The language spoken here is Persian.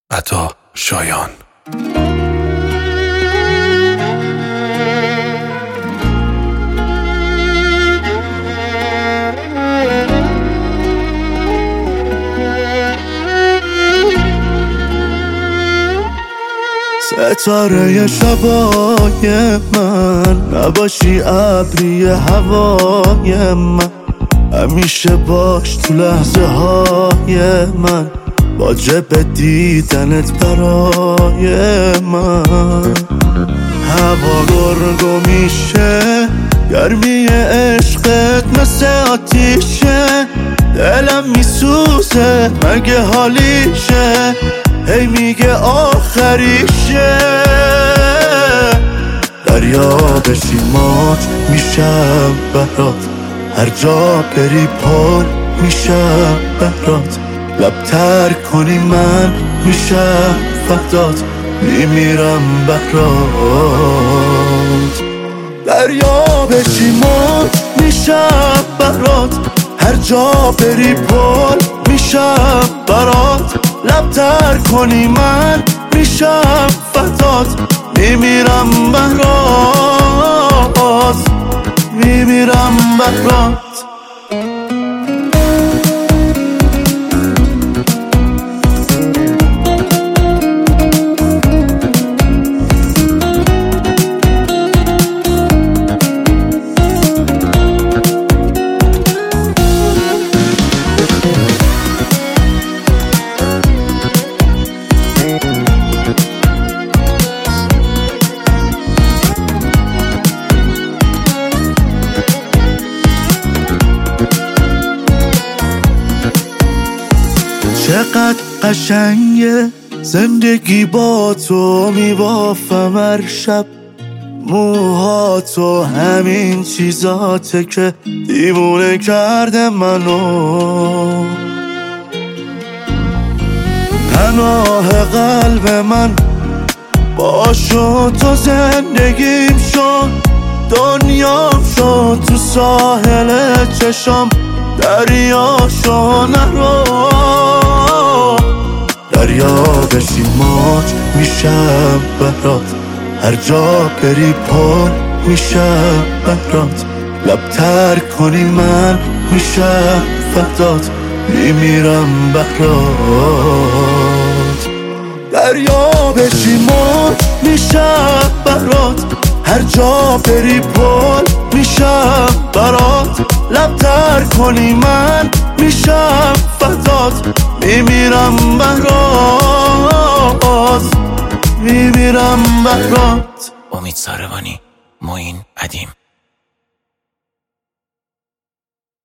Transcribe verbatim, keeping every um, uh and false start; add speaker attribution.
Speaker 1: عطا شایان.
Speaker 2: ستاره شبای من، نباشی ابری هوای من، همیشه باش تو لحظه های من، واجب دیدنت برای من. هوا گرگو میشه، گرمی عشقت مثل آتیشه، دلم میسوزه مگه حالیشه، هی میگه آخریشه. دریا بشی موج میشم برات، هر جا بری پل میشم برات، لب تر کنی من میشم فدات، میمیرم برات. دریا بشی موج میشم برات، هر جا بری پل میشم برات، لب تر کنی من میشم فدات، میمیرم برات، میمیرم برات. چقدر قشنگه زندگی با تو، میبافم هر شب موها تو، همین چیزاته که دیوونه کرده منو. پناه قلب من باشو، تو زندگیم شد، دنیام شد، تو ساحل چشام دریاشو نرو. دریا بشی موج میشم برات، هر جا بری پل میشم برات، لب تر کنی من میشم فدات، میمیرم برات. دریا بشی موج میشم برات، هر جا بری پل میشم برات، لب تر کنی من میشم فدات، میمیرم برات، میمیرم برات.
Speaker 3: امید ساروانی، معین ادیم.